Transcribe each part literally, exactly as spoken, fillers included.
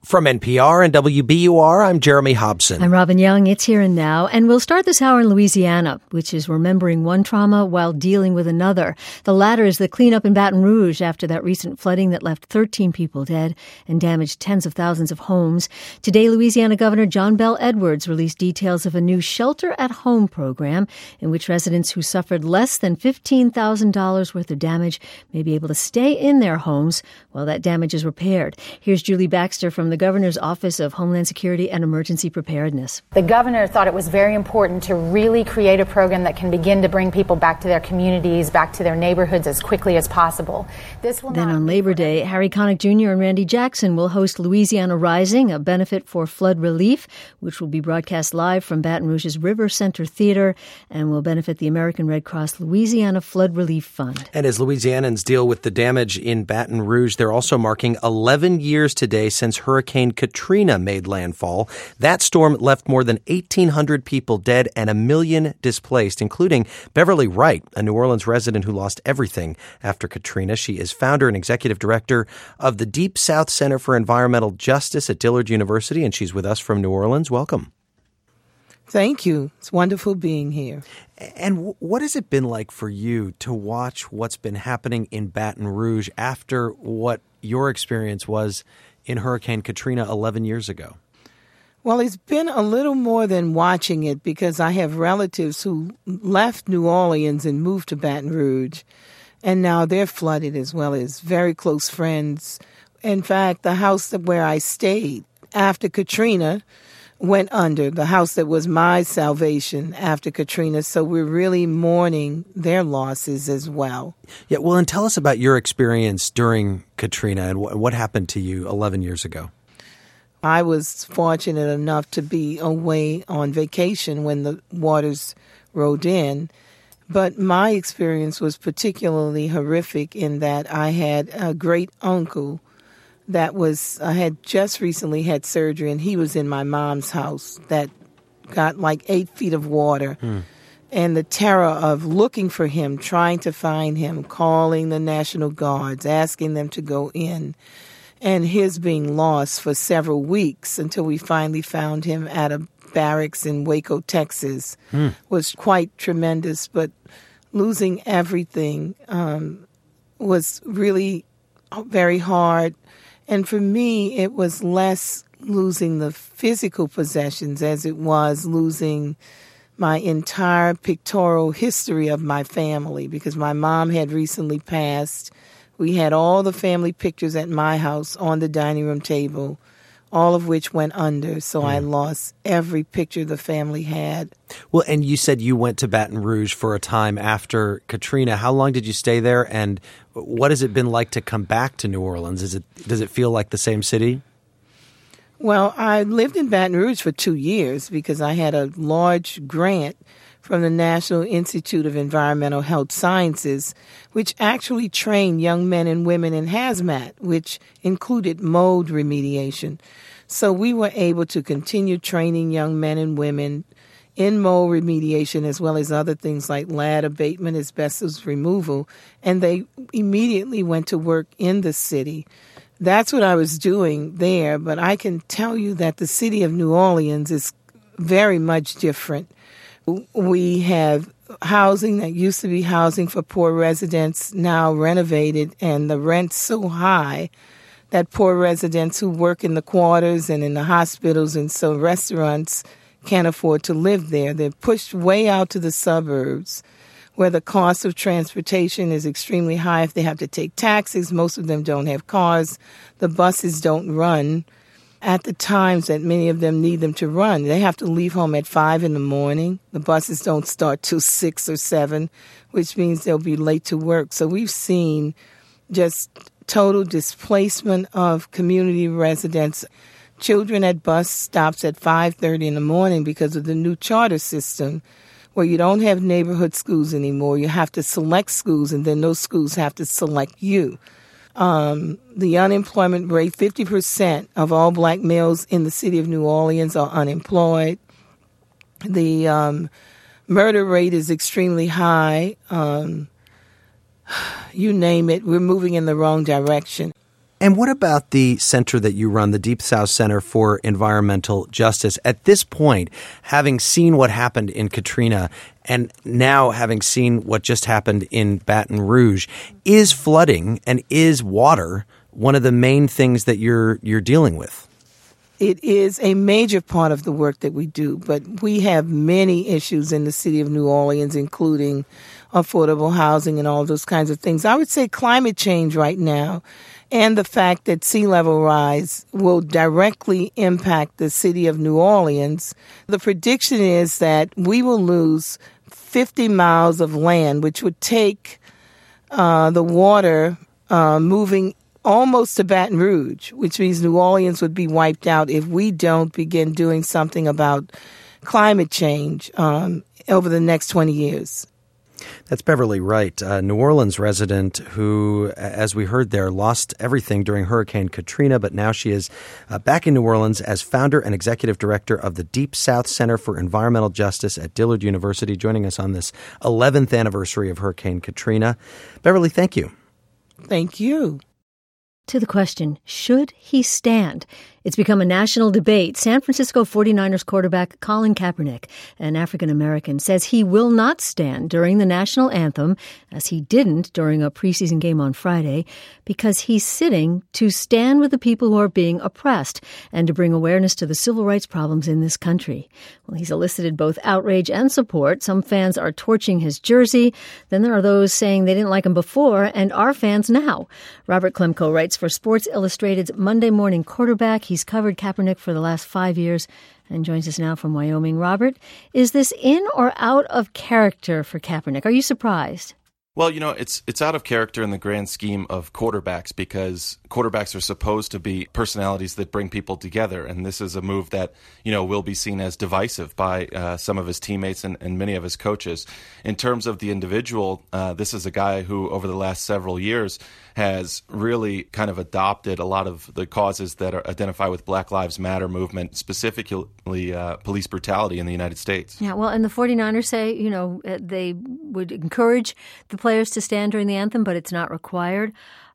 From N P R and W B U R, I'm Jeremy Hobson. I'm Robin Young. It's Here and Now. And we'll start this hour in Louisiana, which is remembering one trauma while dealing with another. The latter is the cleanup in Baton Rouge after that recent flooding that left thirteen people dead and damaged tens of thousands of homes. Today, Louisiana Governor John Bel Edwards released details of a new shelter-at-home program in which residents who suffered less than fifteen thousand dollars worth of damage may be able to stay in their homes while that damage is repaired. Here's Julie Baxter from the Governor's Office of Homeland Security and Emergency Preparedness. The governor thought it was very important to really create a program that can begin to bring people back to their communities, back to their neighborhoods as quickly as possible. This will then on Labor Day, Harry Connick Junior and Randy Jackson will host Louisiana Rising, a benefit for flood relief, which will be broadcast live from Baton Rouge's River Center Theater and will benefit the American Red Cross Louisiana Flood Relief Fund. And as Louisianans deal with the damage in Baton Rouge, they're also marking eleven years today since Hurricane Hurricane Katrina made landfall. That storm left more than eighteen hundred people dead and a million displaced, including Beverly Wright, a New Orleans resident who lost everything after Katrina. She is founder and executive director of the Deep South Center for Environmental Justice at Dillard University, and she's with us from New Orleans. Welcome. Thank you. It's wonderful being here. And what has it been like for you to watch what's been happening in Baton Rouge after what your experience was in Hurricane Katrina eleven years ago? Well, it's been a little more than watching it because I have relatives who left New Orleans and moved to Baton Rouge, and now they're flooded as well as very close friends. In fact, the house where I stayed after Katrina went under, the house that was my salvation after Katrina. So we're really mourning their losses as well. Yeah, well, and tell us about your experience during Katrina and wh- what happened to you eleven years ago. I was fortunate enough to be away on vacation when the waters rode in. But my experience was particularly horrific in that I had a great uncle that was, I had just recently had surgery, and he was in my mom's house that got like eight feet of water. Hmm. And the terror of looking for him, trying to find him, calling the National Guards, asking them to go in, and his being lost for several weeks until we finally found him at a barracks in Waco, Texas, hmm. was quite tremendous. But losing everything um, was really very hard. And for me, it was less losing the physical possessions as it was losing my entire pictorial history of my family, because my mom had recently passed. We had all the family pictures at my house on the dining room table, all of which went under. So mm. I lost every picture the family had. Well, and you said you went to Baton Rouge for a time after Katrina. How long did you stay there, and what has it been like to come back to New Orleans? Is it does it feel like the same city? Well, I lived in Baton Rouge for two years because I had a large grant from the National Institute of Environmental Health Sciences, which actually trained young men and women in hazmat, which included mold remediation. So we were able to continue training young men and women in mold remediation, as well as other things like lead abatement, asbestos removal, and they immediately went to work in the city. That's what I was doing there, but I can tell you that the city of New Orleans is very much different. We have housing that used to be housing for poor residents, now renovated, and the rent's so high that poor residents who work in the quarters and in the hospitals and so restaurants can't afford to live there. They're pushed way out to the suburbs where the cost of transportation is extremely high. If they have to take taxis, most of them don't have cars. The buses don't run at the times that many of them need them to run. They have to leave home at five in the morning. The buses don't start till six or seven, which means they'll be late to work. So we've seen just total displacement of community residents. Children at bus stops at five thirty in the morning because of the new charter system, where you don't have neighborhood schools anymore. You have to select schools, and then those schools have to select you. Um, the unemployment rate, fifty percent of all black males in the city of New Orleans are unemployed. The um, murder rate is extremely high. Um, you name it, we're moving in the wrong direction. And what about the center that you run, the Deep South Center for Environmental Justice? At this point, having seen what happened in Katrina and now having seen what just happened in Baton Rouge, is flooding and is water one of the main things that you're you're dealing with? It is a major part of the work that we do, but we have many issues in the city of New Orleans, including affordable housing and all those kinds of things. I would say climate change right now and the fact that sea level rise will directly impact the city of New Orleans. The prediction is that we will lose fifty miles of land, which would take uh, the water uh, moving almost to Baton Rouge, which means New Orleans would be wiped out if we don't begin doing something about climate change um, over the next twenty years. That's Beverly Wright, a New Orleans resident who, as we heard there, lost everything during Hurricane Katrina, but now she is uh, back in New Orleans as founder and executive director of the Deep South Center for Environmental Justice at Dillard University, joining us on this eleventh anniversary of Hurricane Katrina. Beverly, thank you. Thank you. To the question, should he stand? It's become a national debate. San Francisco forty-niners quarterback Colin Kaepernick, an African-American, says he will not stand during the national anthem, as he didn't during a preseason game on Friday, because he's sitting to stand with the people who are being oppressed and to bring awareness to the civil rights problems in this country. Well, he's elicited both outrage and support. Some fans are torching his jersey. Then there are those saying they didn't like him before and are fans now. Robert Klemko writes for Sports Illustrated's Monday Morning Quarterback. He's covered Kaepernick for the last five years and joins us now from Wyoming. Robert, is this in or out of character for Kaepernick? Are you surprised? Well, you know, it's it's out of character in the grand scheme of quarterbacks, because quarterbacks are supposed to be personalities that bring people together. And this is a move that, you know, will be seen as divisive by uh, some of his teammates and, and many of his coaches. In terms of the individual, uh, this is a guy who over the last several years has really kind of adopted a lot of the causes that are identified with Black Lives Matter movement, specifically uh, police brutality in the United States. Yeah, well, and the forty-niners say, you know, they would encourage the players to stand during the anthem, but it's not required.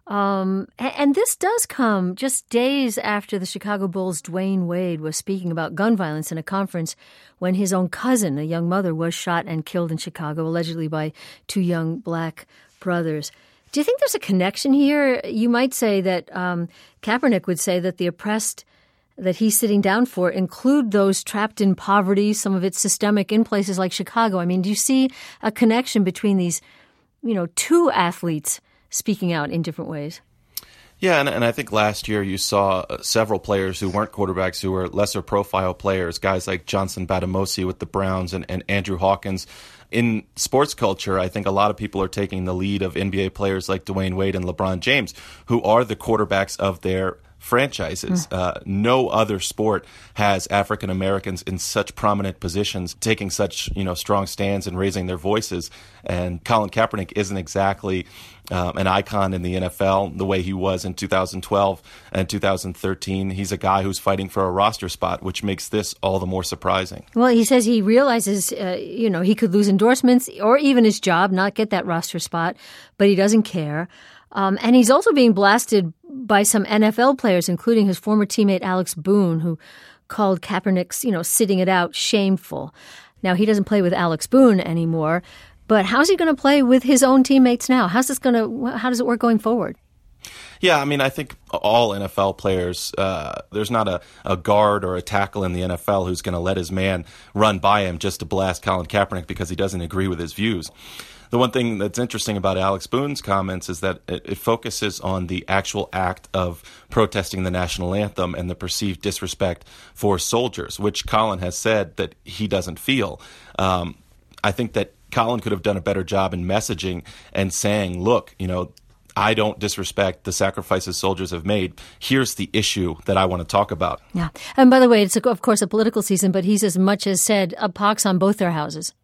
Um, and this does come just days after the Chicago Bulls' Dwayne Wade was speaking about gun violence in a conference when his own cousin, a young mother, was shot and killed in Chicago, allegedly by two young black brothers. Do you think there's a connection here? You might say that um, Kaepernick would say that the oppressed that he's sitting down for include those trapped in poverty, some of it systemic in places like Chicago. I mean, do you see a connection between these, you know, two athletes speaking out in different ways? Yeah, and, and I think last year you saw several players who weren't quarterbacks, who were lesser profile players, guys like Johnson Batamosi with the Browns and, and Andrew Hawkins. In sports culture, I think a lot of people are taking the lead of N B A players like Dwayne Wade and LeBron James, who are the quarterbacks of their franchises. Mm. Uh, no other sport has African Americans in such prominent positions, taking such, you know, strong stands and raising their voices. And Colin Kaepernick isn't exactly um, an icon in the N F L the way he was in two thousand twelve and two thousand thirteen. He's a guy who's fighting for a roster spot, which makes this all the more surprising. Well, he says he realizes, uh, you know, he could lose endorsements or even his job, not get that roster spot, but he doesn't care. Um, and he's also being blasted by some N F L players, including his former teammate Alex Boone, who called Kaepernick's, you know, sitting it out shameful. Now, he doesn't play with Alex Boone anymore, but how's he going to play with his own teammates now? How's this going to, how does it work going forward? Yeah, I mean, I think all N F L players, uh, there's not a, a guard or a tackle in the N F L who's going to let his man run by him just to blast Colin Kaepernick because he doesn't agree with his views. The one thing that's interesting about Alex Boone's comments is that it, it focuses on the actual act of protesting the national anthem and the perceived disrespect for soldiers, which Colin has said that he doesn't feel. Um, I think that Colin could have done a better job in messaging and saying, look, you know, I don't disrespect the sacrifices soldiers have made. Here's the issue that I want to talk about. Yeah. And by the way, it's, of course, a political season, but he's as much as said a pox on both their houses.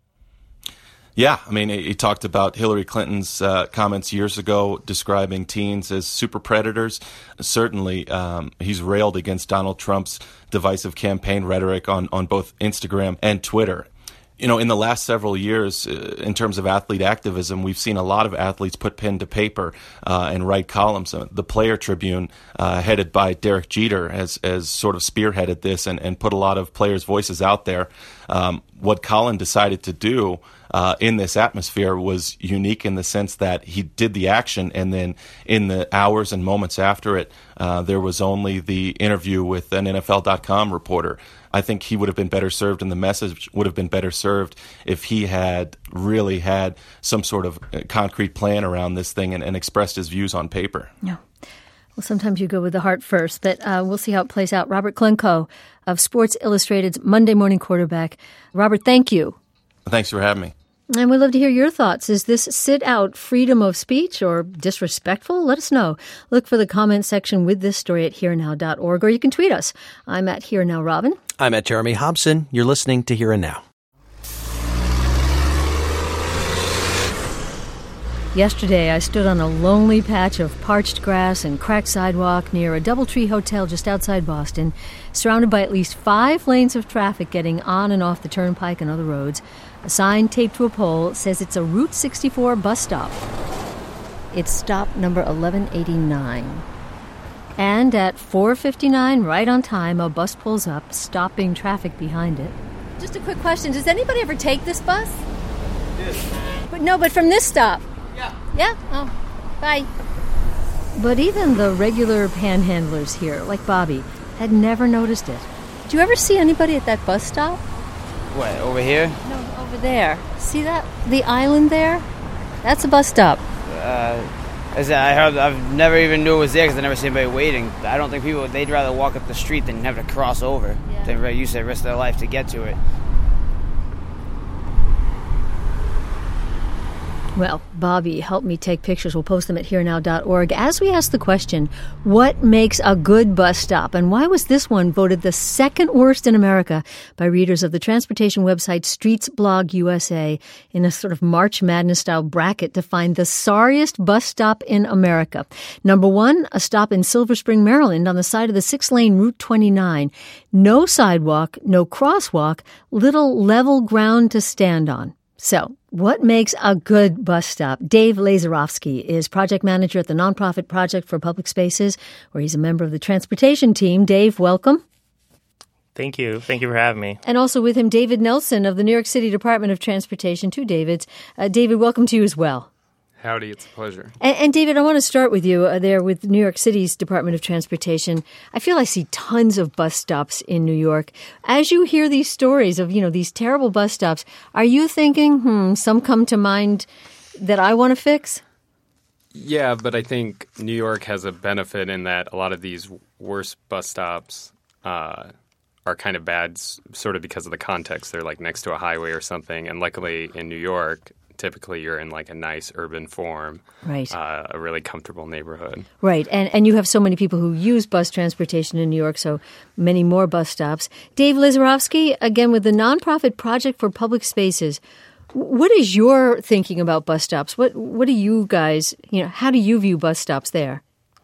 Yeah, I mean, he talked about Hillary Clinton's uh, comments years ago describing teens as super predators. Certainly, um, he's railed against Donald Trump's divisive campaign rhetoric on, on both Instagram and Twitter. You know, in the last several years, uh, in terms of athlete activism, we've seen a lot of athletes put pen to paper uh, and write columns. Uh, the Player Tribune, uh, headed by Derek Jeter, has, has sort of spearheaded this and, and put a lot of players' voices out there. Um, what Colin decided to do uh, in this atmosphere was unique in the sense that he did the action, and then in the hours and moments after it, uh, there was only the interview with an N F L dot com reporter. I think he would have been better served, and the message would have been better served if he had really had some sort of concrete plan around this thing and, and expressed his views on paper. Yeah. Well, sometimes you go with the heart first, but uh, we'll see how it plays out. Robert Klenko of Sports Illustrated's Monday Morning Quarterback. Robert, thank you. Thanks for having me. And we'd love to hear your thoughts. Is this sit-out freedom of speech or disrespectful? Let us know. Look for the comment section with this story at here now dot org, or you can tweet us. I'm at Here Now Robin. I'm at Jeremy Hobson. You're listening to Here and Now. Yesterday, I stood on a lonely patch of parched grass and cracked sidewalk near a DoubleTree Hotel just outside Boston, surrounded by at least five lanes of traffic getting on and off the turnpike and other roads. A sign taped to a pole says it's a Route sixty-four bus stop. It's stop number eleven eighty-nine. And at four fifty-nine, right on time, a bus pulls up, stopping traffic behind it. Just a quick question. Does anybody ever take this bus? Yes. But no, but from this stop? Yeah. Yeah? Oh, bye. But even the regular panhandlers here, like Bobby, had never noticed it. Did you ever see anybody at that bus stop? What, over here? No, over there. See that? The island there? That's a bus stop. Uh, I said, I heard, I've never even knew it was there because I never seen anybody waiting. I don't think people, they'd rather walk up the street than have to cross over. Yeah. They used to risk their life to get to it. Well, Bobby helped me take pictures. We'll post them at here now dot org. As we ask the question, what makes a good bus stop? And why was this one voted the second worst in America by readers of the transportation website Streets Blog U S A in a sort of March Madness-style bracket to find the sorriest bus stop in America? Number one, a stop in Silver Spring, Maryland on the side of the six-lane Route twenty-nine. No sidewalk, no crosswalk, little level ground to stand on. So, what makes a good bus stop? Dave Lazarovsky is project manager at the nonprofit Project for Public Spaces, where he's a member of the transportation team. Dave, welcome. Thank you. Thank you for having me. And also with him, David Nelson of the New York City Department of Transportation. Two Davids. Uh, David, welcome to you as well. Howdy, it's a pleasure. And, and David, I want to start with you uh, there with New York City's Department of Transportation. I feel I see tons of bus stops in New York. As you hear these stories of, you know, these terrible bus stops, are you thinking, hmm, some come to mind that I want to fix? Yeah, but I think New York has a benefit in that a lot of these worst bus stops uh, are kind of bad sort of because of the context. They're like next to a highway or something. And luckily in New York, typically you're in like a nice urban form, right? Uh, a really comfortable neighborhood. Right. And and you have so many people who use bus transportation in New York, so many more bus stops. Dave Lazarovsky, again with the nonprofit Project for Public Spaces. What is your thinking about bus stops? What what do you guys, you know, how do you view bus stops there?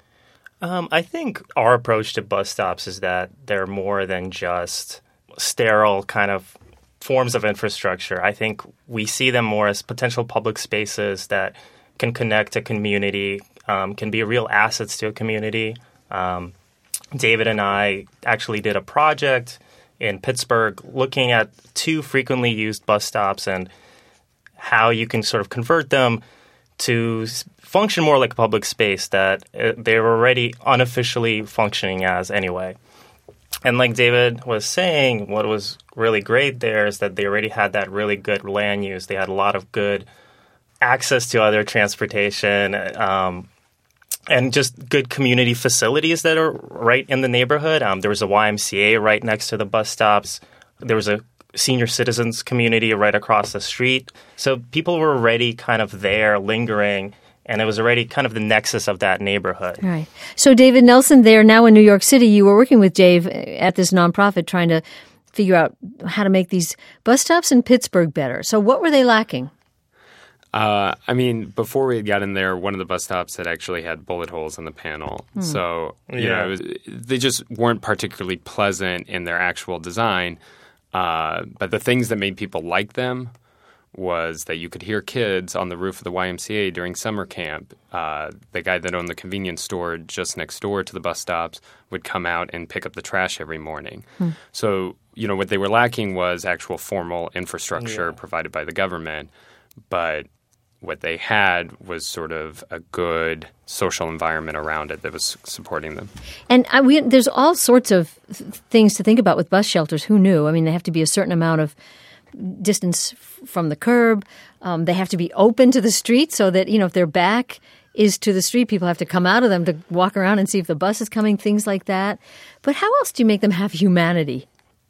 Um, I think our approach to bus stops is that they're more than just sterile kind of forms of infrastructure. I think we see them more as potential public spaces that can connect a community, um, can be real assets to a community. Um, David and I actually did a project in Pittsburgh looking at two frequently used bus stops and how you can sort of convert them to function more like a public space that uh, they're already unofficially functioning as anyway. And like David was saying, what was really great there is that they already had that really good land use. They had a lot of good access to other transportation um, and just good community facilities that are right in the neighborhood. Um, there was a Y M C A right next to the bus stops. There was a senior citizens community right across the street. So people were already kind of there lingering, and it was already kind of the nexus of that neighborhood. Right. So David Nelson there, now in New York City, you were working with Dave at this nonprofit trying to figure out how to make these bus stops in Pittsburgh better. So what were they lacking? Uh, I mean, before we had got in there, one of the bus stops had actually had bullet holes in the panel. Hmm. So, you yeah. know, it was, they just weren't particularly pleasant in their actual design. Uh, but the things that made people like them was that you could hear kids on the roof of the Y M C A during summer camp. Uh, the guy that owned the convenience store just next door to the bus stops would come out and pick up the trash every morning. Hmm. So, you know, what they were lacking was actual formal infrastructure yeah. provided by the government. But what they had was sort of a good social environment around it that was supporting them. And I, we, there's all sorts of th- things to think about with bus shelters. Who knew? I mean, they have to be a certain amount of distance from the curb. Um, they have to be open to the street so that, you know, if their back is to the street, people have to come out of them to walk around and see if the bus is coming, things like that. But how else do you make them have humanity?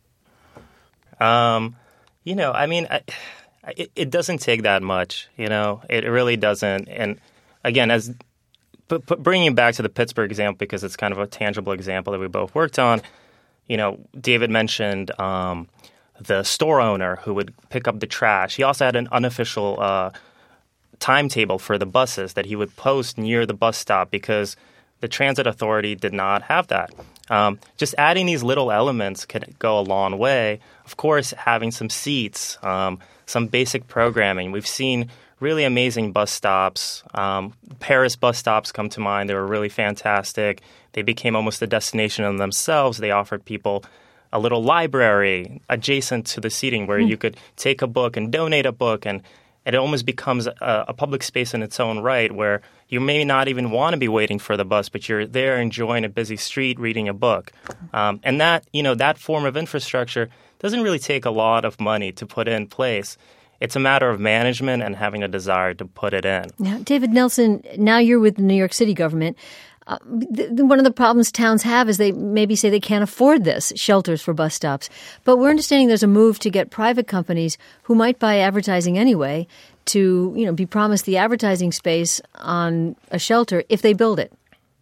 Um, you know, I mean, I, it, it doesn't take that much, you know, it really doesn't. And again, as but, but bringing it back to the Pittsburgh example, because it's kind of a tangible example that we both worked on, you know, David mentioned um, the store owner who would pick up the trash. He also had an unofficial uh, timetable for the buses that he would post near the bus stop because the transit authority did not have that. Um, just adding these little elements can go a long way. Of course, having some seats, um, some basic programming. We've seen really amazing bus stops. Um, Paris bus stops come to mind. They were really fantastic. They became almost a destination in themselves. They offered people a little library adjacent to the seating where mm. you could take a book and donate a book, and it almost becomes a, a public space in its own right where you may not even want to be waiting for the bus, but you're there enjoying a busy street, reading a book. Um, and that, you know, that form of infrastructure doesn't really take a lot of money to put in place. It's a matter of management and having a desire to put it in. Now, David Nelson, now you're with the New York City government. Uh, th- one of the problems towns have is they maybe say they can't afford this, shelters for bus stops. But we're understanding there's a move to get private companies who might buy advertising anyway to, you know, be promised the advertising space on a shelter if they build it.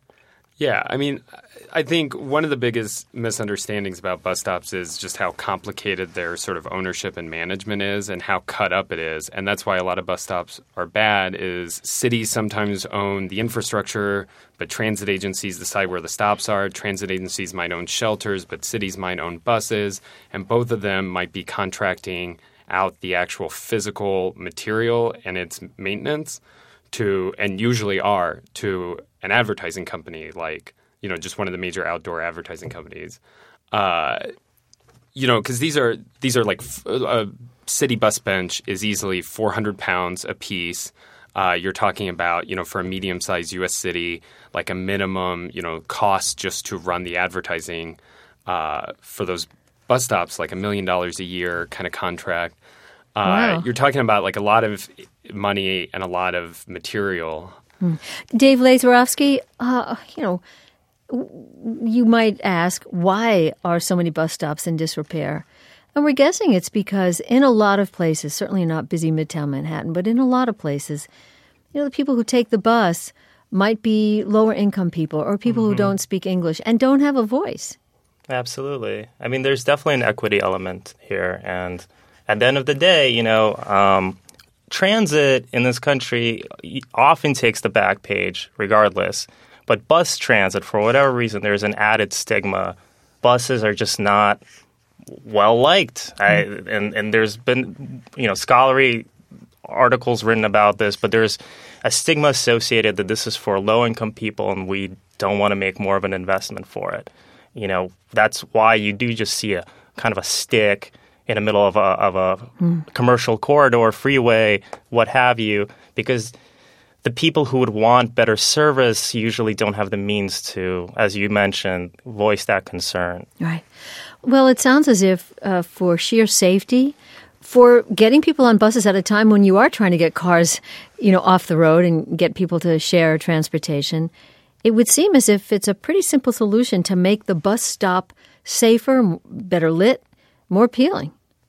Yeah, I mean, I think one of the biggest misunderstandings about bus stops is just how complicated their sort of ownership and management is and how cut up it is. And that's why a lot of bus stops are bad is cities sometimes own the infrastructure, but transit agencies decide where the stops are. Transit agencies might own shelters, but cities might own buses. And both of them might be contracting out the actual physical material and its maintenance to, and usually are, to an advertising company like, you know, just one of the major outdoor advertising companies. Uh, you know, because these are these are like a city bus bench is easily four hundred pounds a piece. Uh, you're talking about, you know, for a medium-sized U S city, like a minimum, you know, cost just to run the advertising uh, for those bus stops, like a million dollars a year kind of contract. Uh, wow. You're talking about like a lot of money and a lot of material. Hmm. Dave Lazarowski, uh, you know, you might ask, why are so many bus stops in disrepair? And we're guessing it's because in a lot of places, certainly not busy Midtown Manhattan, but in a lot of places, you know, the people who take the bus might be lower income people or people mm-hmm. who don't speak English and don't have a voice. Absolutely. I mean, there's definitely an equity element here. And at the end of the day, you know, um, transit in this country often takes the back page regardless. But bus transit, for whatever reason, there's an added stigma. Buses are just not well liked. I, and, and there's been, you know, scholarly articles written about this, but there's a stigma associated that this is for low-income people and we don't want to make more of an investment for it. You know, that's why you do just see a kind of a stick in the middle of a, of a mm. commercial corridor, freeway, what have you, because the people who would want better service usually don't have the means to, as you mentioned, voice that concern. Right. Well, it sounds as if uh, for sheer safety, for getting people on buses at a time when you are trying to get cars, you know, off the road and get people to share transportation, it would seem as if it's a pretty simple solution to make the bus stop safer, better lit, more appealing.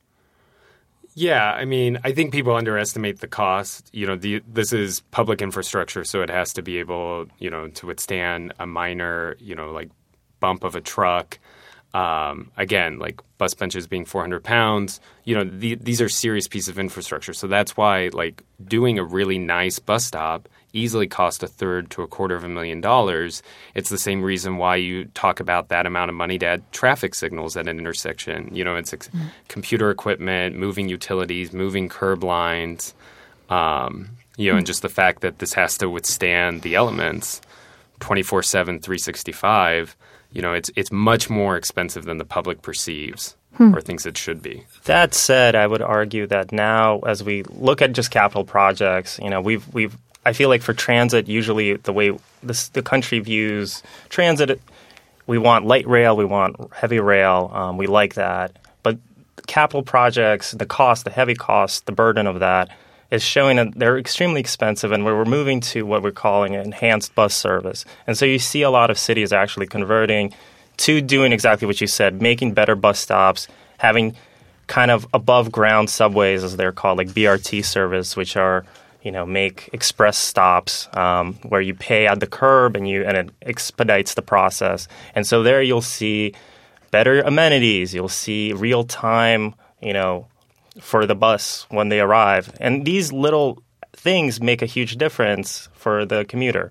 Yeah, I mean, I think people underestimate the cost. You know, the, this is public infrastructure, so it has to be able, you know, to withstand a minor, you know, like bump of a truck. Um, again, like bus benches being four hundred pounds, you know, the, these are serious pieces of infrastructure. So that's why, like, doing a really nice bus stop, easily cost a third to a quarter of a million dollars. It's the same reason why you talk about that amount of money to add traffic signals at an intersection. You know, it's ex- mm. computer equipment, moving utilities, moving curb lines, um, you know, mm. and just the fact that this has to withstand the elements twenty-four seven, three sixty-five, you know, it's it's much more expensive than the public perceives hmm. or thinks it should be. That said, I would argue that now as we look at just capital projects, you know, we've we've I feel like for transit, usually the way this, the country views transit, we want light rail, we want heavy rail, um, we like that. But capital projects, the cost, the heavy cost, the burden of that is showing that they're extremely expensive, and we're moving to what we're calling an enhanced bus service. And so you see a lot of cities actually converting to doing exactly what you said, making better bus stops, having kind of above-ground subways, as they're called, like B R T service, which are, you know, make express stops um, where you pay at the curb and you and it expedites the process. And so there you'll see better amenities. You'll see real-time, you know, for the bus when they arrive. And these little things make a huge difference for the commuter.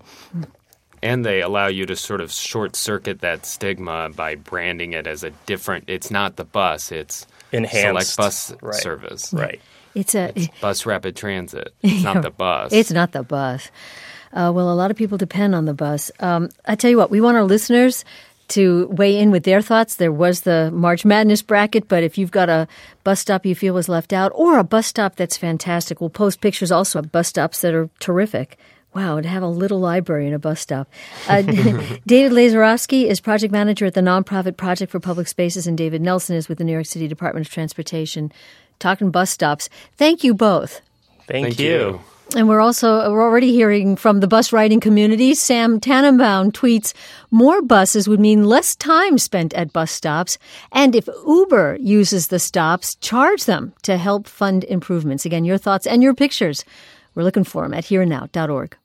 And they allow you to sort of short-circuit that stigma by branding it as a different – it's not the bus, it's enhanced select bus right. service. Right. It's a it's bus rapid transit. It's not the bus. It's not the bus. Uh, well, a lot of people depend on the bus. Um, I tell you what, we want our listeners – to weigh in with their thoughts. There was the March Madness bracket, but if you've got a bus stop you feel was left out or a bus stop that's fantastic, we'll post pictures also of bus stops that are terrific. Wow, to have a little library in a bus stop. Uh, David Lazarowski is project manager at the nonprofit Project for Public Spaces, and David Nelson is with the New York City Department of Transportation. Talking bus stops. Thank you both. Thank, Thank you. you. And we're also we're already hearing from the bus riding community. Sam Tannenbaum tweets, more buses would mean less time spent at bus stops. And if Uber uses the stops, charge them to help fund improvements. Again, your thoughts and your pictures. We're looking for them at here and now dot org.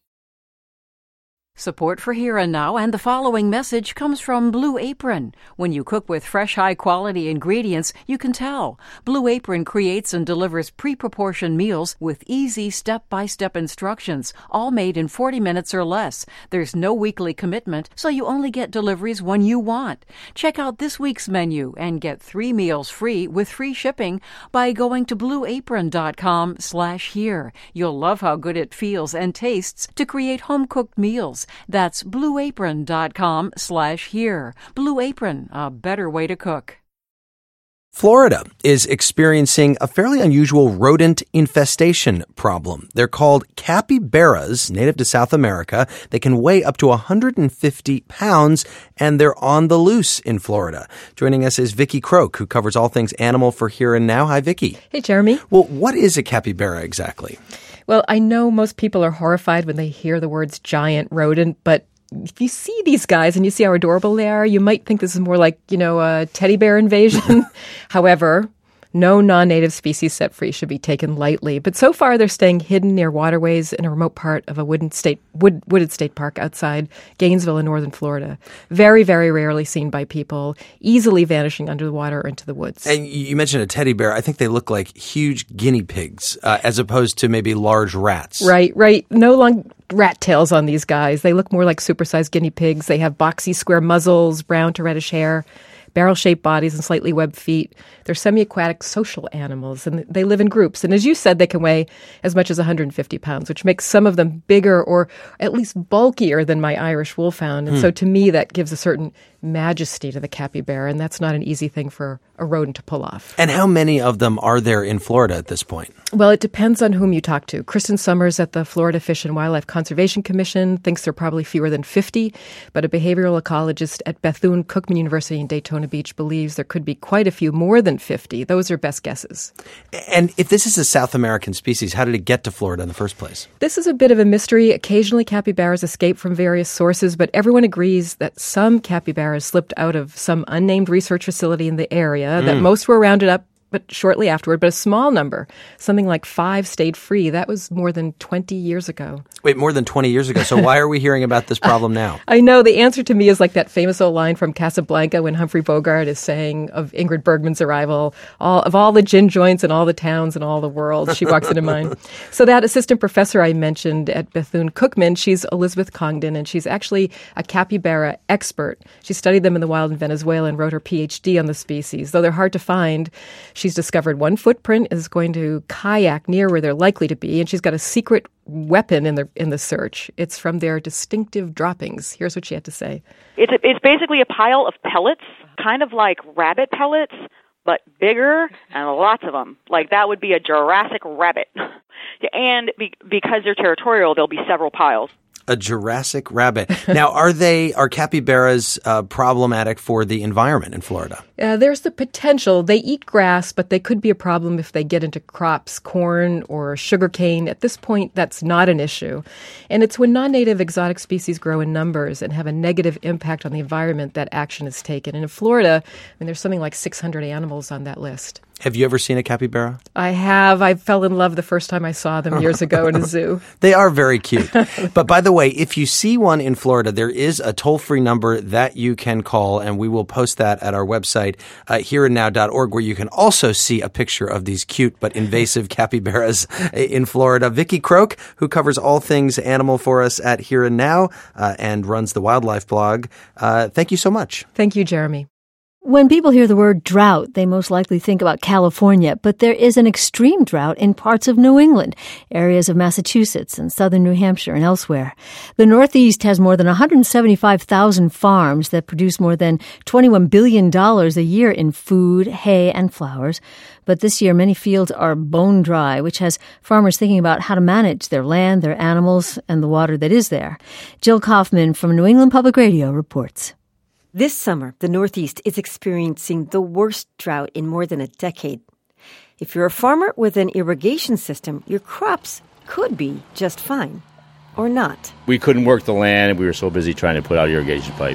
Support for Here and Now and the following message comes from Blue Apron. When you cook with fresh, high-quality ingredients, you can tell. Blue Apron creates and delivers pre-proportioned meals with easy step-by-step instructions, all made in forty minutes or less. There's no weekly commitment, so you only get deliveries when you want. Check out this week's menu and get three meals free with free shipping by going to blueapron.com slash here. You'll love how good it feels and tastes to create home-cooked meals. That's blueapron.com slash here. Blue Apron, a better way to cook. Florida is experiencing a fairly unusual rodent infestation problem. They're called capybaras, native to South America. They can weigh up to one hundred fifty pounds, and they're on the loose in Florida. Joining us is Vicki Croak, who covers all things animal for Here and Now. Hi, Vicki. Hey, Jeremy. Well, what is a capybara exactly? Well, I know most people are horrified when they hear the words giant rodent, but if you see these guys and you see how adorable they are, you might think this is more like, you know, a teddy bear invasion. However, no non-native species set free should be taken lightly. But so far, they're staying hidden near waterways in a remote part of a wooded state, wood, wooded state park outside Gainesville in northern Florida. Very, very rarely seen by people, easily vanishing under the water or into the woods. And you mentioned a teddy bear. I think they look like huge guinea pigs uh, as opposed to maybe large rats. Right, right. No long rat tails on these guys. They look more like supersized guinea pigs. They have boxy square muzzles, brown to reddish hair, barrel-shaped bodies and slightly webbed feet. They're semi-aquatic social animals, and they live in groups. And as you said, they can weigh as much as one hundred fifty pounds, which makes some of them bigger or at least bulkier than my Irish wolfhound. And hmm. so to me, that gives a certain majesty to the capybara, and that's not an easy thing for a rodent to pull off. And how many of them are there in Florida at this point? Well, it depends on whom you talk to. Kristen Summers at the Florida Fish and Wildlife Conservation Commission thinks there are probably fewer than fifty, but a behavioral ecologist at Bethune-Cookman University in Daytona Beach believes there could be quite a few more than fifty. Those are best guesses. And if this is a South American species, how did it get to Florida in the first place? This is a bit of a mystery. Occasionally, capybaras escape from various sources, but everyone agrees that some capybaras slipped out of some unnamed research facility in the area, mm. that most were rounded up but shortly afterward, but a small number, something like five, stayed free. That was more than twenty years ago. Wait, more than twenty years ago. So why are we hearing about this problem now? I know. The answer to me is like that famous old line from Casablanca when Humphrey Bogart is saying of Ingrid Bergman's arrival, all of all the gin joints in all the towns in all the world, she walks into mine. So that assistant professor I mentioned at Bethune-Cookman, she's Elizabeth Congdon, and she's actually a capybara expert. She studied them in the wild in Venezuela and wrote her P H D on the species. Though they're hard to find, she's discovered one footprint is going to kayak near where they're likely to be, and she's got a secret weapon in the in the search. It's from their distinctive droppings. Here's what she had to say. It's a, it's basically a pile of pellets, kind of like rabbit pellets, but bigger and lots of them. Like that would be a Jurassic rabbit. And be, because they're territorial, there'll be several piles. A Jurassic rabbit. Now, are they are capybaras uh, problematic for the environment in Florida? Uh, there's the potential. They eat grass, but they could be a problem if they get into crops, corn or sugarcane. At this point, that's not an issue. And it's when non-native exotic species grow in numbers and have a negative impact on the environment that action is taken. And in Florida, I mean, there's something like six hundred animals on that list. Have you ever seen a capybara? I have. I fell in love the first time I saw them years ago in a zoo. They are very cute. But by the way, if you see one in Florida, there is a toll-free number that you can call, and we will post that at our website, uh, here and now dot org, where you can also see a picture of these cute but invasive capybaras in Florida. Vicki Croak, who covers all things animal for us at Here and Now uh, and runs the wildlife blog. Uh, thank you so much. Thank you, Jeremy. When people hear the word drought, they most likely think about California, but there is an extreme drought in parts of New England, areas of Massachusetts and southern New Hampshire and elsewhere. The Northeast has more than one hundred seventy-five thousand farms that produce more than twenty-one billion dollars a year in food, hay, and flowers. But this year, many fields are bone dry, which has farmers thinking about how to manage their land, their animals, and the water that is there. Jill Kaufman from New England Public Radio reports. This summer, the Northeast is experiencing the worst drought in more than a decade. If you're a farmer with an irrigation system, your crops could be just fine. Or not. We couldn't work the land, and we were so busy trying to put out irrigation pipe.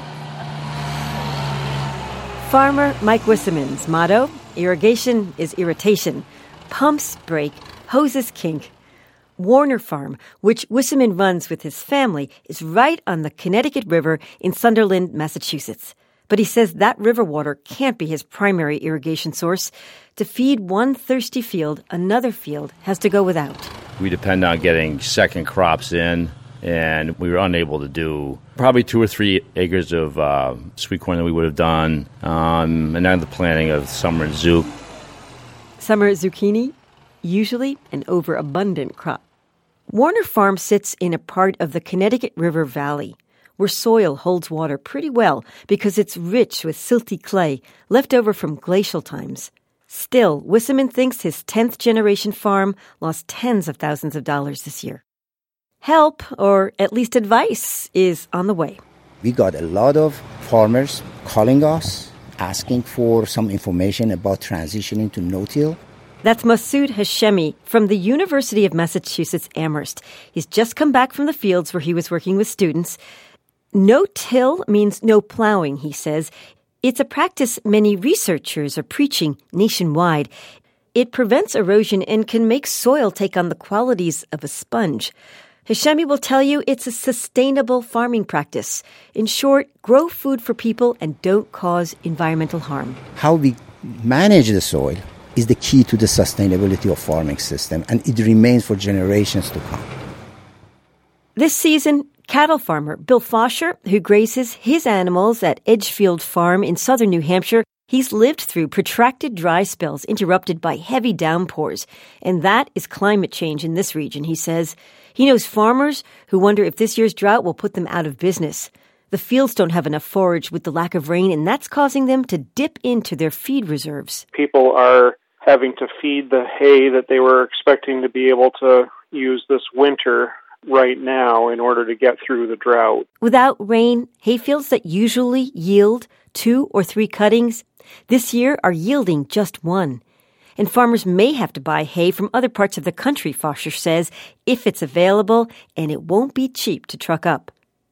Farmer Mike Wisseman's motto, irrigation is irritation. Pumps break, hoses kink. Warner Farm, which Wisseman runs with his family, is right on the Connecticut River in Sunderland, Massachusetts. But he says that river water can't be his primary irrigation source. To feed one thirsty field, another field has to go without. We depend on getting second crops in, and we were unable to do probably two or three acres of uh, sweet corn that we would have done, um, and now the planting of summer zook. Summer zucchini, usually an overabundant crop. Warner Farm sits in a part of the Connecticut River Valley, where soil holds water pretty well because it's rich with silty clay left over from glacial times. Still, Wisseman thinks his tenth-generation farm lost tens of thousands of dollars this year. Help, or at least advice, is on the way. We got a lot of farmers calling us, asking for some information about transitioning to no-till. That's Masoud Hashemi from the University of Massachusetts Amherst. He's just come back from the fields where he was working with students. No-till means no plowing, he says. It's a practice many researchers are preaching nationwide. It prevents erosion and can make soil take on the qualities of a sponge. Hashemi will tell you it's a sustainable farming practice. In short, grow food for people and don't cause environmental harm. How we manage the soil is the key to the sustainability of farming system, and it remains for generations to come. This season, cattle farmer Bill Fosher, who grazes his animals at Edgefield Farm in southern New Hampshire, he's lived through protracted dry spells interrupted by heavy downpours, and that is climate change in this region, he says. He knows farmers who wonder if this year's drought will put them out of business. The fields don't have enough forage with the lack of rain, and that's causing them to dip into their feed reserves. People are having to feed the hay that they were expecting to be able to use this winter right now in order to get through the drought. Without rain, hayfields that usually yield two or three cuttings this year are yielding just one. And farmers may have to buy hay from other parts of the country, Fosher says, if it's available, and it won't be cheap to truck up.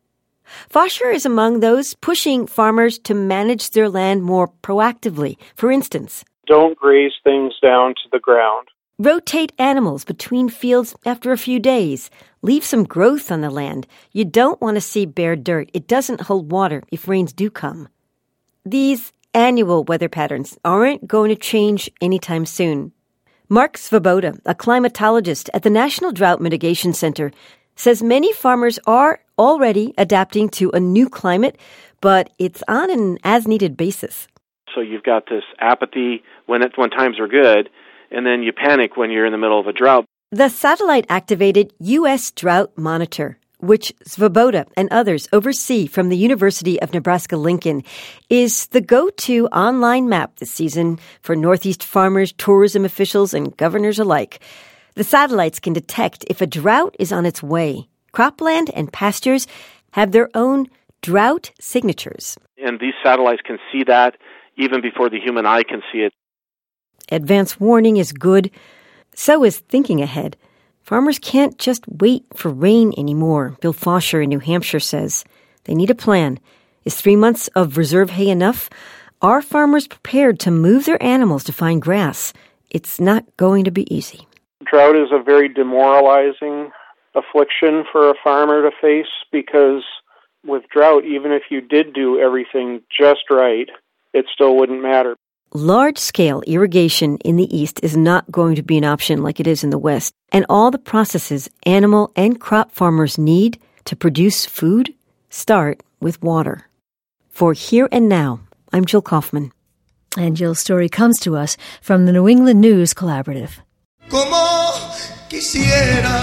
Fosher is among those pushing farmers to manage their land more proactively. For instance, Don't graze things down to the ground. Rotate animals between fields after a few days. Leave some growth on the land. You don't want to see bare dirt. It doesn't hold water if rains do come. These annual weather patterns aren't going to change anytime soon. Mark Svoboda, a climatologist at the National Drought Mitigation Center, says many farmers are already adapting to a new climate, but it's on an as-needed basis. So you've got this apathy when it, when times are good, and then you panic when you're in the middle of a drought. The satellite-activated U S Drought Monitor, which Svoboda and others oversee from the University of Nebraska-Lincoln, is the go-to online map this season for Northeast farmers, tourism officials, and governors alike. The satellites can detect if a drought is on its way. Cropland and pastures have their own drought signatures. And these satellites can see that even before the human eye can see it. Advance warning is good. So is thinking ahead. Farmers can't just wait for rain anymore, Bill Fosher in New Hampshire says. They need a plan. Is three months of reserve hay enough? Are farmers prepared to move their animals to find grass? It's not going to be easy. Drought is a very demoralizing affliction for a farmer to face because with drought, even if you did do everything just right, it still wouldn't matter. Large-scale irrigation in the East is not going to be an option like it is in the West, and all the processes animal and crop farmers need to produce food start with water. For Here and Now, I'm Jill Kaufman. And Jill's story comes to us from the New England News Collaborative. Como quisiera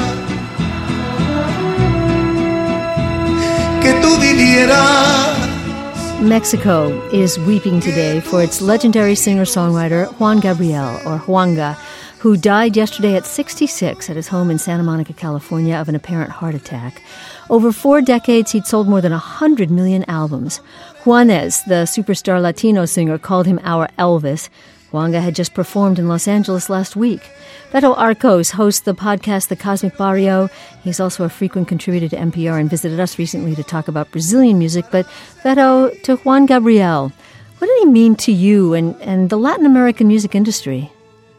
que tú vinieras. Mexico is weeping today for its legendary singer-songwriter Juan Gabriel, or Juanga, who died yesterday at sixty-six at his home in Santa Monica, California, of an apparent heart attack. Over four decades, he'd sold more than one hundred million albums. Juanes, the superstar Latino singer, called him our Elvis. Juanga had just performed in Los Angeles last week. Beto Arcos hosts the podcast The Cosmic Barrio. He's also a frequent contributor to N P R and visited us recently to talk about Brazilian music. But Beto, to Juan Gabriel, what did he mean to you and, and the Latin American music industry?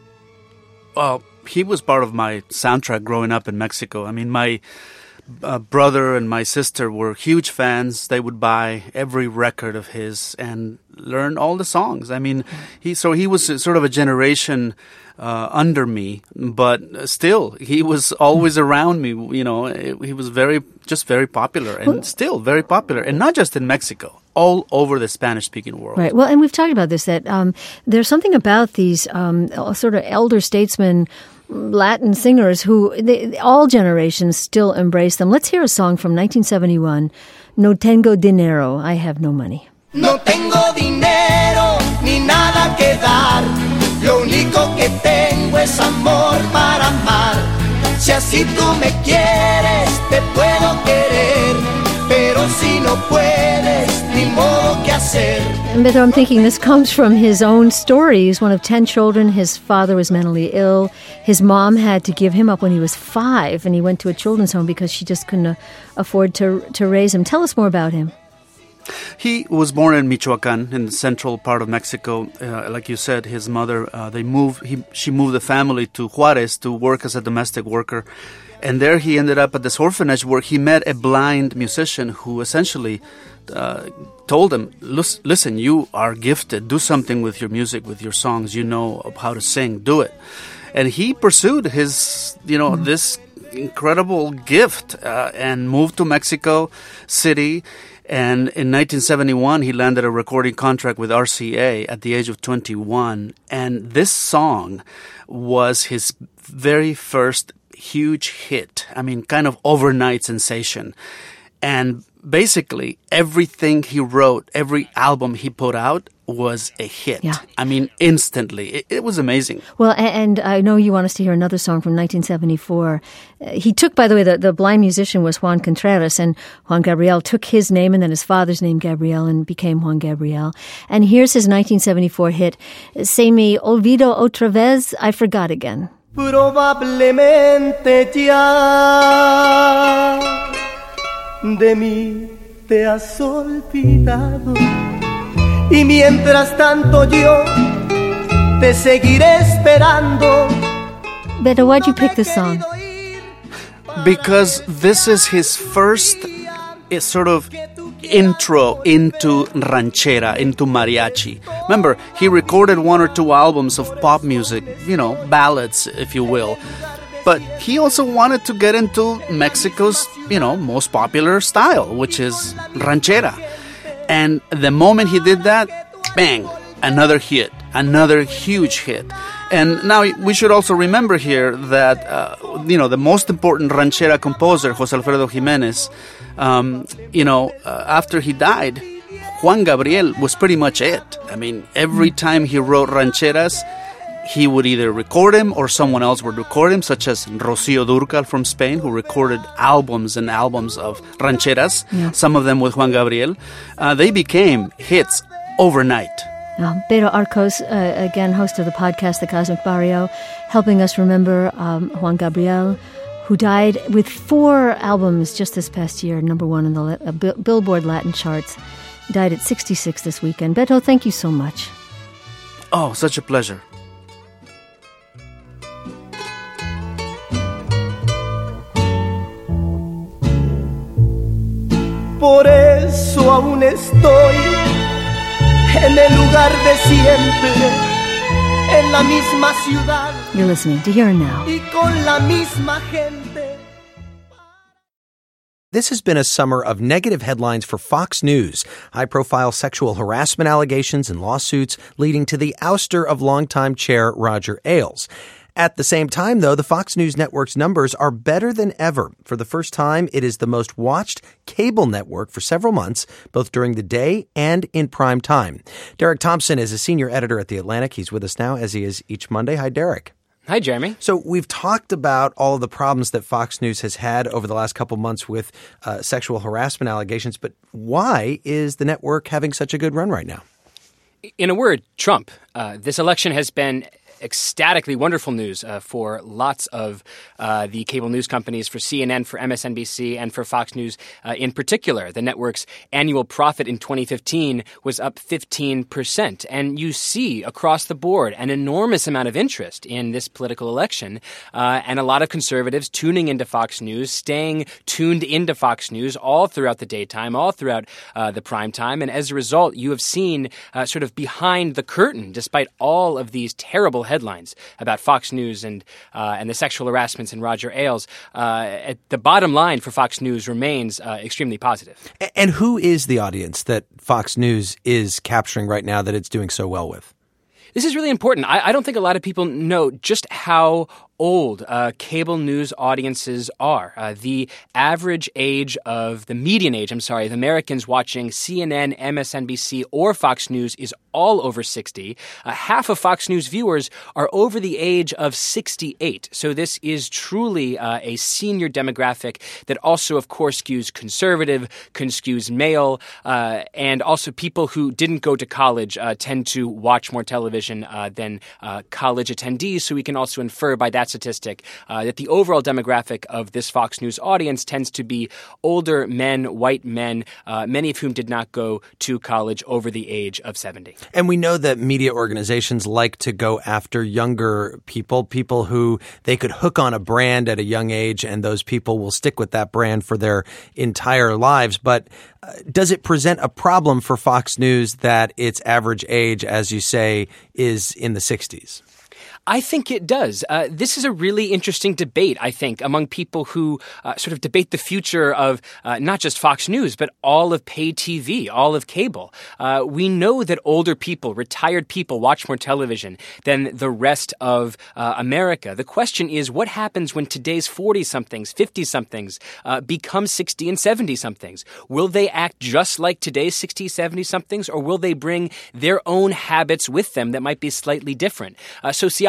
Well, he was part of my soundtrack growing up in Mexico. I mean, my uh, brother and my sister were huge fans. They would buy every record of his and learn all the songs. I mean, he so he was sort of a generation uh, under me, but still, he was always around me. You know, he was very, just very popular and well, still very popular, and not just in Mexico, all over the Spanish-speaking world. Right. Well, and we've talked about this, that um, there's something about these um, sort of elder statesmen, Latin singers who they, all generations still embrace them. Let's hear a song from nineteen seventy-one, No Tengo Dinero, I Have No Money. No tengo dinero ni nada que dar, lo único que tengo es amor para amar. Si así tú me quieres, te puedo querer, pero si no puedes, ni modo que hacer. But I'm thinking this comes from his own story. He's one of ten children. His father was mentally ill. His mom had to give him up when he was five, and he went to a children's home because she just couldn't afford to to raise him. Tell us more about him. He was born in Michoacan, in the central part of Mexico. Uh, like you said, his mother, uh, they moved. He, she moved the family to Juarez to work as a domestic worker. And there he ended up at this orphanage where he met a blind musician who essentially uh, told him, listen, you are gifted. Do something with your music, with your songs. You know how to sing. Do it. And he pursued his, you know, mm-hmm. this incredible gift uh, and moved to Mexico City. And in nineteen seventy-one, he landed a recording contract with R C A at the age of twenty-one. And this song was his very first huge hit. I mean, kind of overnight sensation. And basically, everything he wrote, every album he put out was a hit. Yeah. I mean, instantly. It, it was amazing. Well, and, and I know you want us to hear another song from nineteen seventy-four. Uh, he took, by the way, the, the blind musician was Juan Contreras, and Juan Gabriel took his name and then his father's name, Gabriel, and became Juan Gabriel. And here's his nineteen seventy-four hit, Se me olvido otra vez, I forgot again. Probablemente ya de mí te has olvidado y mientras tanto yo te seguiré esperando. Beto, why'd you pick this song? Because this is his first uh, sort of intro into ranchera, into mariachi. Remember, he recorded one or two albums of pop music, you know, ballads, if you will. But he also wanted to get into Mexico's, you know, most popular style, which is ranchera. And the moment he did that, bang, another hit, another huge hit. And now we should also remember here that, uh, you know, the most important ranchera composer, Jose Alfredo Jimenez, um, you know, uh, after he died, Juan Gabriel was pretty much it. I mean, every time he wrote rancheras, he would either record him or someone else would record him, such as Rocío Dúrcal from Spain, who recorded albums and albums of rancheras, yeah. some of them with Juan Gabriel. Uh, they became hits overnight. Uh, Beto Arcos, uh, again, host of the podcast, The Cosmic Barrio, helping us remember um, Juan Gabriel, who died with four albums just this past year, number one in the uh, B- Billboard Latin charts. Died at sixty-six this weekend. Beto, thank you so much. Oh, such a pleasure. Por eso aún estoy en el lugar de siempre, en la misma ciudad. You're listening to Here and Now. Y con la misma gente. This has been a summer of negative headlines for Fox News. High-profile sexual harassment allegations and lawsuits leading to the ouster of longtime chair Roger Ailes. At the same time, though, the Fox News Network's numbers are better than ever. For the first time, it is the most watched cable network for several months, both during the day and in prime time. Derek Thompson is a senior editor at The Atlantic. He's with us now, as he is each Monday. Hi, Derek. Hi, Jeremy. So we've talked about all of the problems that Fox News has had over the last couple months with uh, sexual harassment allegations, but why is the network having such a good run right now? In a word, Trump. Uh, this election has been ecstatically wonderful news uh, for lots of uh, the cable news companies, for C N N, for M S N B C, and for Fox News uh, in particular. The network's annual profit in twenty fifteen was up fifteen percent. And you see across the board an enormous amount of interest in this political election uh, and a lot of conservatives tuning into Fox News, staying tuned into Fox News all throughout the daytime, all throughout uh, the prime time. And as a result, you have seen uh, sort of behind the curtain, despite all of these terrible headlines about Fox News and uh, and the sexual harassments in Roger Ailes, uh, at the bottom line for Fox News remains uh, extremely positive. And who is the audience that Fox News is capturing right now that it's doing so well with? This is really important. I, I don't think a lot of people know just how old uh, cable news audiences are. Uh, the average age of, the median age, I'm sorry, of Americans watching C N N, M S N B C, or Fox News is all over sixty. Uh, half of Fox News viewers are over the age of sixty-eight. So this is truly uh, a senior demographic that also, of course, skews conservative, skews male, uh, and also people who didn't go to college uh, tend to watch more television uh, than uh, college attendees. So we can also infer by that statistic uh, that the overall demographic of this Fox News audience tends to be older men, white men, uh, many of whom did not go to college over the age of seventy. And we know that media organizations like to go after younger people, people who they could hook on a brand at a young age, and those people will stick with that brand for their entire lives. But uh, does it present a problem for Fox News that its average age, as you say, is in the sixties? I think it does. Uh, this is a really interesting debate, I think, among people who uh, sort of debate the future of uh, not just Fox News, but all of pay T V, all of cable. Uh, we know that older people, retired people, watch more television than the rest of uh, America. The question is, what happens when today's forty-somethings, fifty-somethings uh, become sixty and seventy-somethings? Will they act just like today's sixty, seventy-somethings, or will they bring their own habits with them that might be slightly different? Uh, sociologists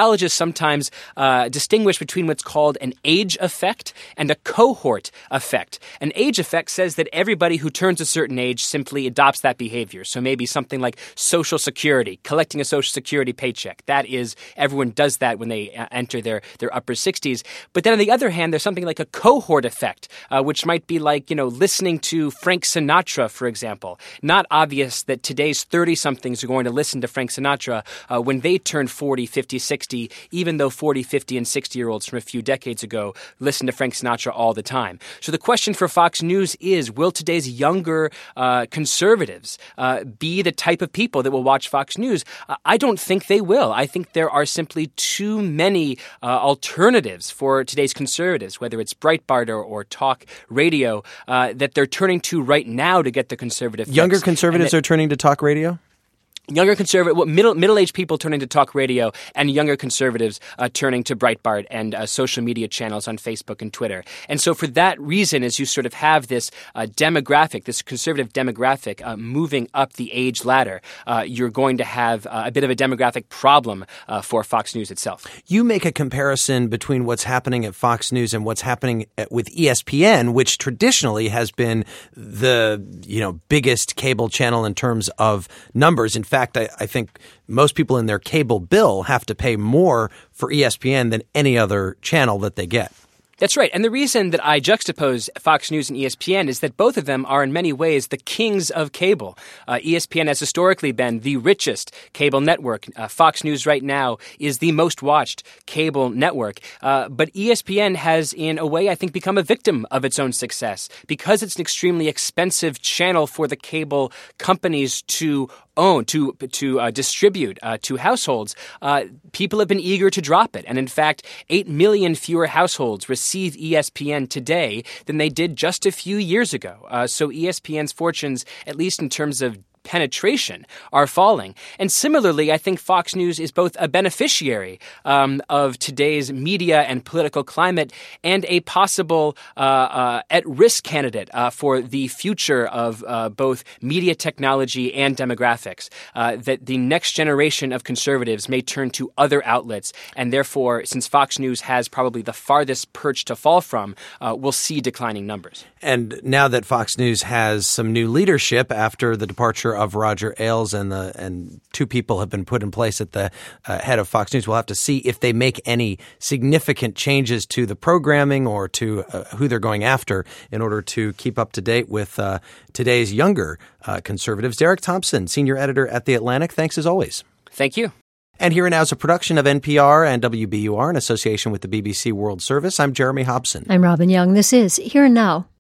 sociologists sometimes uh, distinguish between what's called an age effect and a cohort effect. An age effect says that everybody who turns a certain age simply adopts that behavior. So maybe something like Social Security, collecting a Social Security paycheck. That is, everyone does that when they uh, enter their, their upper sixties. But then on the other hand, there's something like a cohort effect, uh, which might be like, you know, listening to Frank Sinatra, for example. Not obvious that today's thirty-somethings are going to listen to Frank Sinatra uh, when they turn forty, fifty, sixty, even though forty, fifty, and sixty-year-olds from a few decades ago listened to Frank Sinatra all the time. So the question for Fox News is, will today's younger uh, conservatives uh, be the type of people that will watch Fox News? Uh, I don't think they will. I think there are simply too many uh, alternatives for today's conservatives, whether it's Breitbart or, or talk radio, uh, that they're turning to right now to get the conservative fix. Younger conservatives that, are turning to talk radio? Younger conservative, well, middle middle-aged people turning to talk radio, and younger conservatives uh, turning to Breitbart and uh, social media channels on Facebook and Twitter. And so, for that reason, as you sort of have this uh, demographic, this conservative demographic uh, moving up the age ladder, uh, you're going to have uh, a bit of a demographic problem uh, for Fox News itself. You make a comparison between what's happening at Fox News and what's happening at, with E S P N, which traditionally has been the you know biggest cable channel in terms of numbers. In fact, I, I think most people in their cable bill have to pay more for E S P N than any other channel that they get. That's right. And the reason that I juxtapose Fox News and E S P N is that both of them are in many ways the kings of cable. Uh, E S P N has historically been the richest cable network. Uh, Fox News right now is the most watched cable network. Uh, but E S P N has, in a way, I think, become a victim of its own success because it's an extremely expensive channel for the cable companies to own, to to uh, distribute uh, to households. Uh, people have been eager to drop it. And in fact, eight million fewer households receive E S P N today than they did just a few years ago. Uh, so E S P N's fortunes, at least in terms of penetration, are falling. And similarly, I think Fox News is both a beneficiary um, of today's media and political climate and a possible uh, uh, at-risk candidate uh, for the future of uh, both media technology and demographics, uh, that the next generation of conservatives may turn to other outlets. And therefore, since Fox News has probably the farthest perch to fall from, uh, we'll see declining numbers. And now that Fox News has some new leadership after the departure of Roger Ailes and the and two people have been put in place at the uh, head of Fox News, we'll have to see if they make any significant changes to the programming or to uh, who they're going after in order to keep up to date with uh, today's younger uh, conservatives. Derek Thompson, senior editor at The Atlantic, thanks as always. Thank you. And Here and Now is a production of N P R and W B U R in association with the B B C World Service. I'm Jeremy Hobson. I'm Robin Young. This is Here and Now.